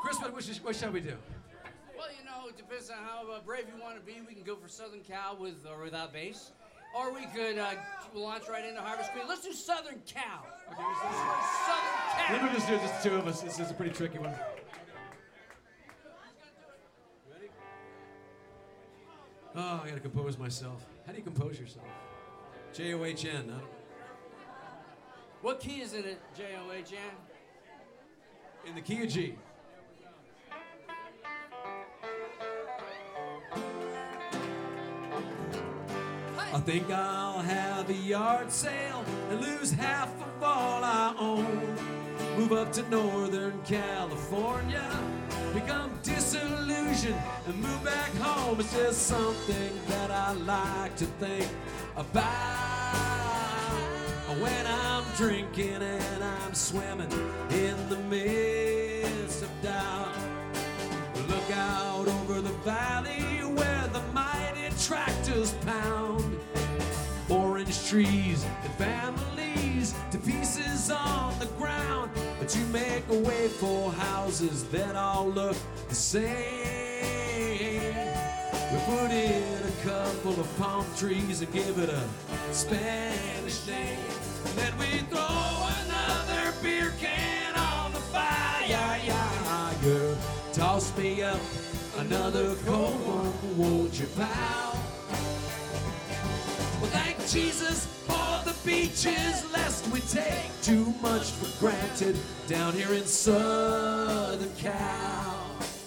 Chris, what shall we do? Well, you know, it depends on how brave you want to be. We can go for Southern Cal with or without bass. Or we could launch right into Harvest Queen. Let's do Southern Cal. Okay, Southern Cal. let me just do it, just the two of us. This is a pretty tricky one. Ready? Oh, I gotta compose myself. How do you compose yourself? J-O-H-N. What key is it, J-O-H-N? In the key of G. I think I'll have a yard sale and lose half of all I own. Move up to Northern California, become disillusioned, and move back home. It's just something that I like to think about when I'm drinking and I'm swimming in the midst of doubt. Look out over the valley where the mighty tractors pound. Orange trees and families to pieces on the ground. But you make a way for houses that all look the same. We put in a couple of palm trees and give it a Spanish name. And then we throw another beer can on the fire. Toss me up another cold one, won't you, pal? Well, thank Jesus for the beaches, lest we take too much for granted down here in Southern Cal.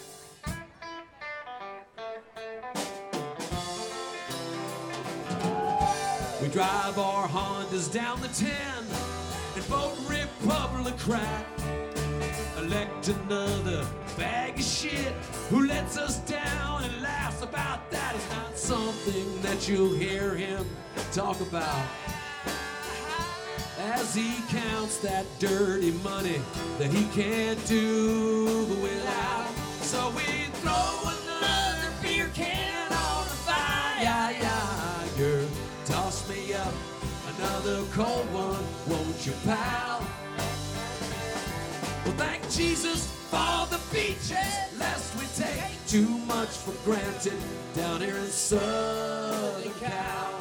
We drive our Hondas down the 10 and vote Republican. Elect another bag of shit who lets us down and laughs about that. It's not something that you'll hear him talk about as he counts that dirty money that he can't do without. So we throw another beer can on the fire. Toss me up another cold one, won't you, pal? Well, thank Jesus for the beaches, lest we take too much for granted down here in Southern Cal.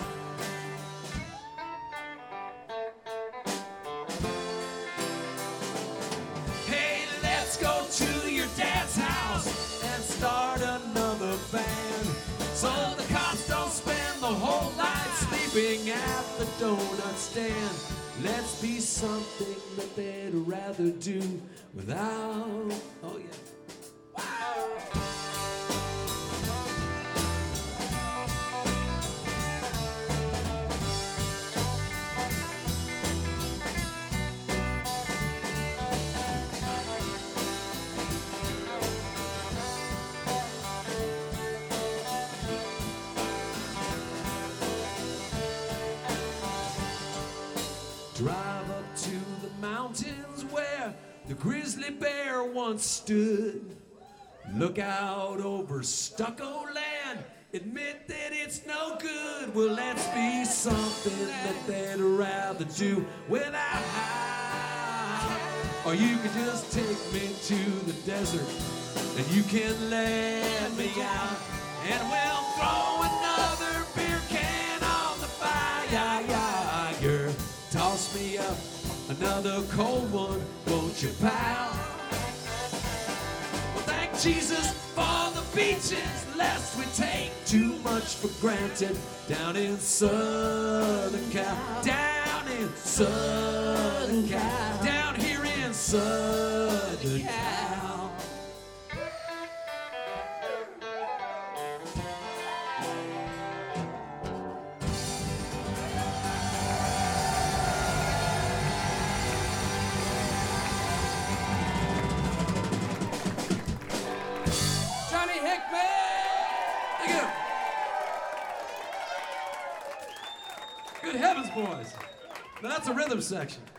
Hey, let's go to your dad's house and start another band, so the cops don't spend the whole night sleeping at the donut stand. Let's be something that they'd rather do without. Oh, yeah. Wow. Drive up to the mountains where the grizzly bear once stood. Look out over stucco land, admit that it's no good. Well, let's be something that they'd rather do without. Or you can just take me to the desert and you can let me out, and we'll throw another beer can on the fire. Toss me up another cold one, won't you, pal? Well, thank Jesus for the beaches, lest we take too much for granted down in Southern Cal. Down in Southern Cal. Down here in Southern Cal. Good heavens, boys. Now that's a rhythm section.